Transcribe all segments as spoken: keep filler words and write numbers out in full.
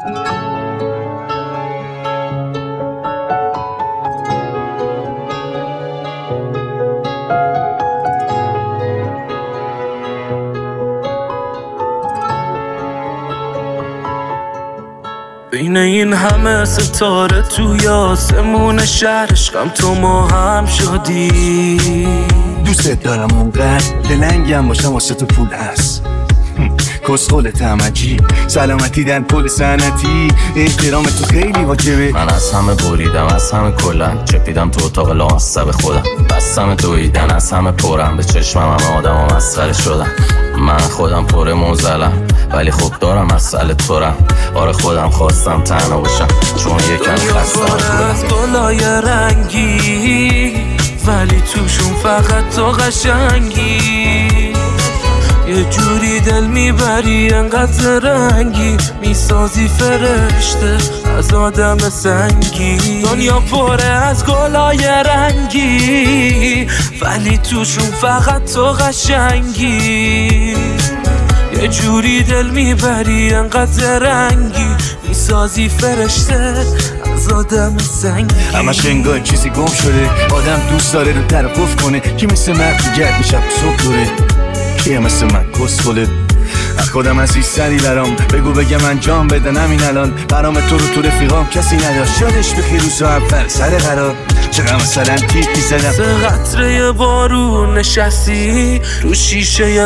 بین این همه ستاره توی آسمون شهر عشقم تو ما هم شدی. دوست دارم اونقدر دلنگم باشم واسه تو پول هست کسخول تمجی سلامتی در پول سنتی احترام تو خیلی واجبه. من از همه بریدم از همه کلم چپیدم تو اتاق لامصب خودم بستم دویدن از همه پرم به چشمم همه آدم ها مسخره شدم. من خودم پر موزلم ولی خوب دارم مسئله تورم. آره خودم خواستم تنها باشم چون یکم خستم از گلای رنگی ولی توشون فقط تو قشنگی. یه جوری دل میبری انقدر رنگی میسازی فرشته از آدم سنگی. دنیا پره از گلای رنگی ولی توشون فقط تو قشنگی. یه جوری دل میبری انقدر رنگی میسازی فرشته از آدم سنگی. همش انگار چیزی گم شده آدم دوست داره رو طرف کنه کی مثل مرد گرد میشب صبح دوره کیه مثل من کسخوله. از خودم عزیزتری برام بگو بگم انجام بدن همین الان برام تو رو تو رفیقام کسی نداشت شادش بخیر روز اول سر قرار چقدر مثلا تیک میزدم. سه قطره بارون نشستی رو شیشه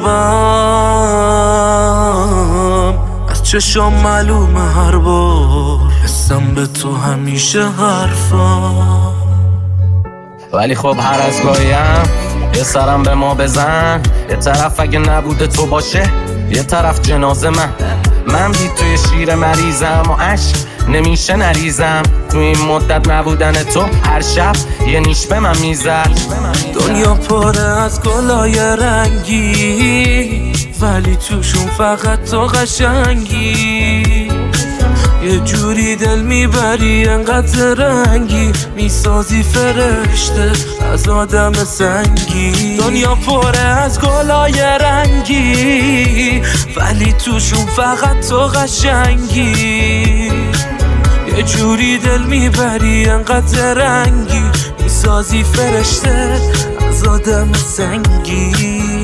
قلبم از چشام معلومه هر بار حسم به تو همیشه حرفم. ولی خب هر از گاهیم یه سرم به ما بزن یه طرف اگه نبوده تو باشه یه طرف جنازه من. من بی توی شیر مریضم و عشق نمیشه نریزم تو این مدت نبودن تو هر شب یه نیش به من میزد. دنیا پره از گلای رنگی ولی توشون فقط تو قشنگی. یه جوری دل میبری انقدر رنگی میسازی فرشته از آدم سنگی. دنیا پره از گلای رنگی ولی توشون فقط تو قشنگی. یه جوری دل میبری انقدر رنگی میسازی فرشته از آدم سنگی.